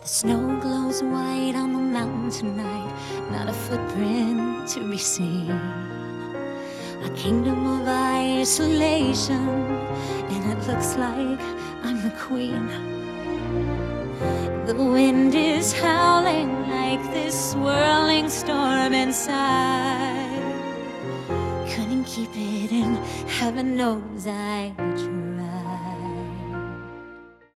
snow glows white on the mountain tonight, not a footprint to be seen. A kingdom of isolation, and it looks like I'm the queen. The wind is howling like this swirling storm inside. Couldn't keep it in, heaven knows I tried.